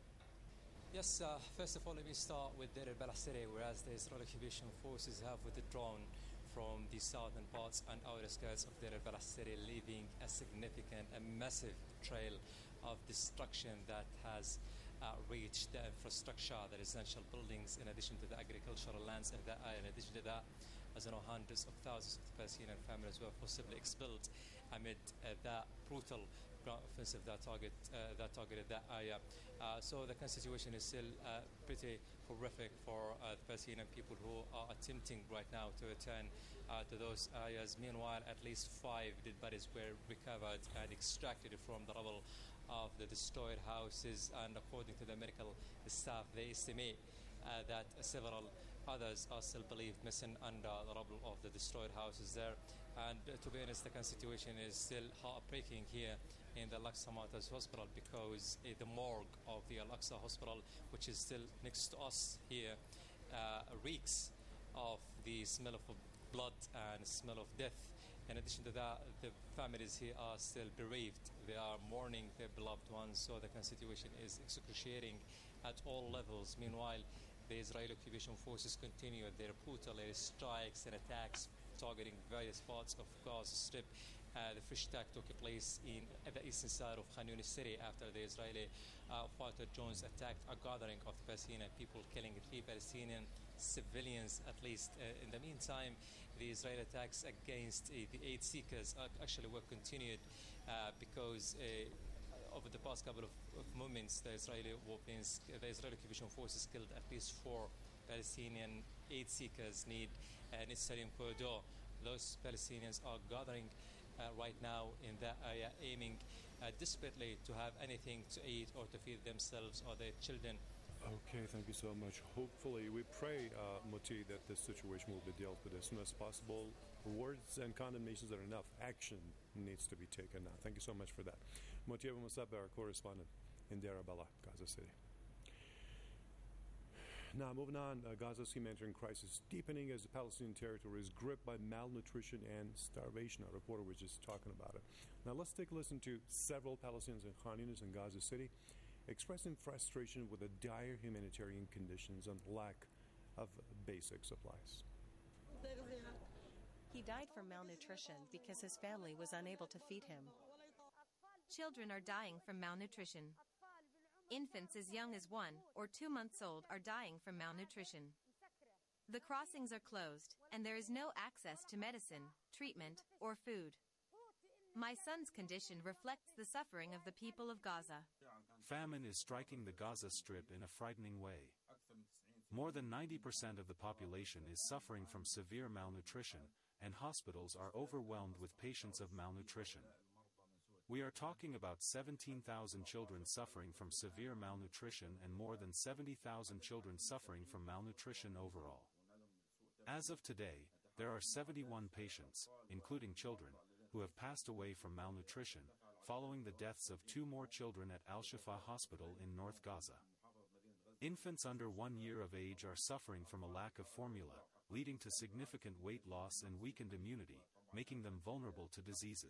Yes, uh, first of all, let me start with Deir al-Balah City, whereas the Israeli occupation forces have withdrawn from the southern parts and outer skirts of Deir al-Balah City, leaving a significant and massive trail of destruction that has uh, reached the infrastructure, the residential buildings, in addition to the agricultural lands in that area. In addition to that, as you know, hundreds of thousands of Palestinian families were forcibly expelled amid uh, that brutal ground offensive that target uh, that targeted that area. Uh, so the current situation is still uh, pretty horrific for uh, the Palestinian people who are attempting right now to return uh, to those areas. Meanwhile, at least five dead bodies were recovered and extracted from the rubble of the destroyed houses, and according to the medical staff, they estimate uh, that several others are still believed missing under the rubble of the destroyed houses there. And uh, to be honest, the current situation is still heartbreaking here in the Al-Aqsa Martyrs Hospital, because uh, the morgue of the Al-Aqsa Hospital, which is still next to us here, uh, reeks of the smell of blood and smell of death. In addition to that, the families here are still bereaved. They are mourning their beloved ones, so the current situation is excruciating at all levels. Meanwhile, the Israeli occupation forces continue their brutal strikes and attacks targeting various parts of Gaza Strip. Uh, the first attack took place in the eastern side of Khan Yunis city after the Israeli uh, fighter drones attacked a gathering of Palestinian people, killing three Palestinian civilians at least. Uh, in the meantime, the Israeli attacks against uh, the aid seekers uh, actually were continued uh, because uh, over the past couple of, of moments, the Israeli weapons, the Israeli occupation forces killed at least four Palestinian aid seekers need a necessary corridor. Those Palestinians are gathering uh, right now in that area, aiming uh, desperately to have anything to eat or to feed themselves or their children. Okay, thank you so much. Hopefully, we pray, uh, Moti, that this situation will be dealt with as soon as possible. Words and condemnations are enough. Action needs to be taken now. Thank you so much for that. Moti Abu Musab, our correspondent in Deir al-Balah, Gaza City. Now, moving on, uh, Gaza's humanitarian crisis deepening as the Palestinian territory is gripped by malnutrition and starvation. Our reporter was just talking about it. Now, let's take a listen to several Palestinians in Khan Yunis and Gaza City expressing frustration with the dire humanitarian conditions and lack of basic supplies. He died from malnutrition because his family was unable to feed him. Children are dying from malnutrition. Infants as young as one or two months old are dying from malnutrition. The crossings are closed, and there is no access to medicine, treatment, or food. My son's condition reflects the suffering of the people of Gaza. Famine is striking the Gaza Strip in a frightening way. More than ninety percent of the population is suffering from severe malnutrition, and hospitals are overwhelmed with patients of malnutrition. We are talking about seventeen thousand children suffering from severe malnutrition and more than seventy thousand children suffering from malnutrition overall. As of today, there are seventy-one patients, including children, who have passed away from malnutrition, following the deaths of two more children at Al-Shifa Hospital in North Gaza. Infants under one year of age are suffering from a lack of formula, leading to significant weight loss and weakened immunity, making them vulnerable to diseases.